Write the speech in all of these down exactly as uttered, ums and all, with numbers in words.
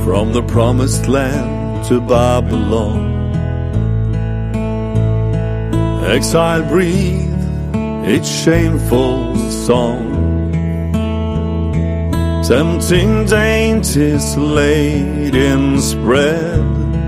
from the promised land to Babylon. Exile breathe its shameful song, tempting dainties laid in spread,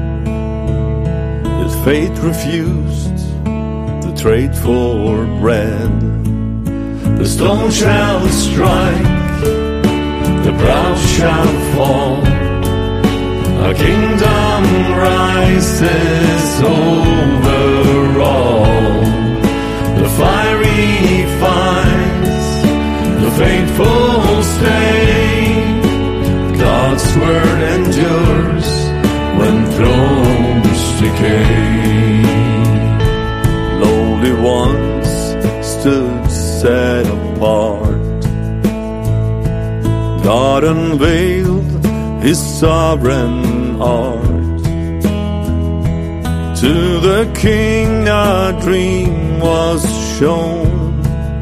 yet fate refused the trade for bread. The stone shall strike, the proud shall fall, a kingdom rises over all. The fiery finds, the faithful stay, God's word endures when thrones decay. Lowly ones stood set apart, God unveiled His sovereign art. To the king a dream was shown,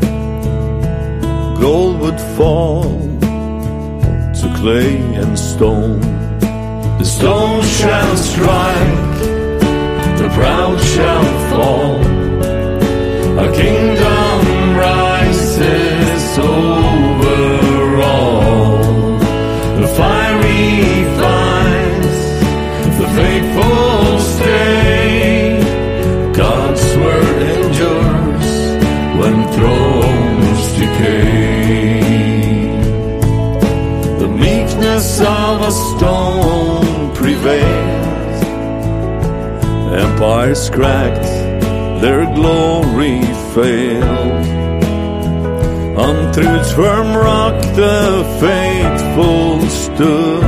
gold would fall to clay and stone. The stone shall strike, the proud shall fall, a kingdom rises over all. The fiery finds, the faithful stay, God's word endures when thrones decay. The meekness of a stone prevails, empires cracked, their glory failed. On truth's firm rock the faithful stood,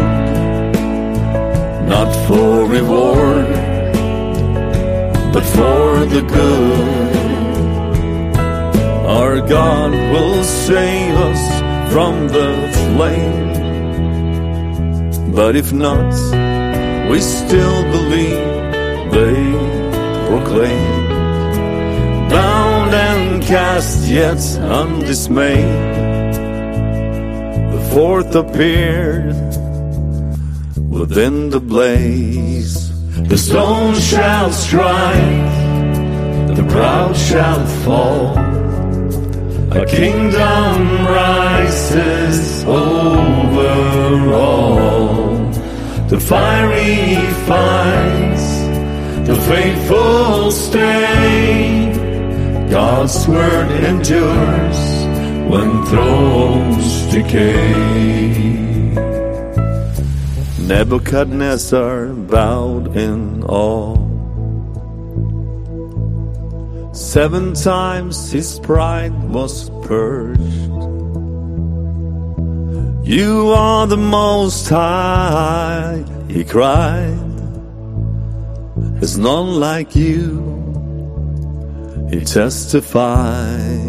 not for reward, but for the good. Our God will save us from the flame, but if not, we still believe they proclaim. Bound and cast yet undismayed, the fourth appeared within the blaze. The stone shall strike, the proud shall fall, a kingdom rises over all. The fiery finds, the faithful stay, God's word endures when thrones decay. Nebuchadnezzar bowed in awe. Seven times his pride was purged. You are the Most High, he cried. There's none like you, he testified.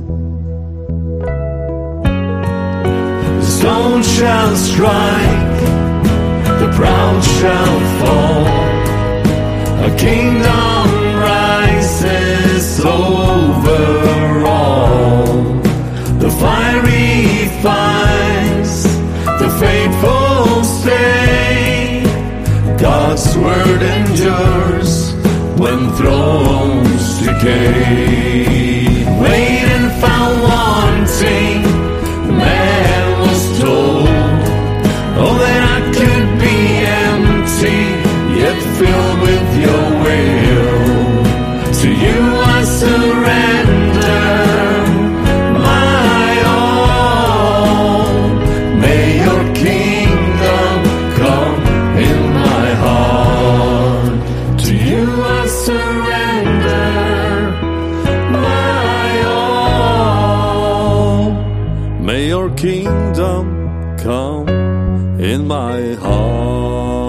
The stone shall strike, the proud shall fall, a kingdom rises over all. The fiery finds, the faithful stay, God's word endures when thrones decay. Wait and found wanting, man was told, oh that I could be empty, yet filled with your will. To you I surrender my all. May your kingdom come in my heart. To you I surrender my all. May your kingdom come in my heart.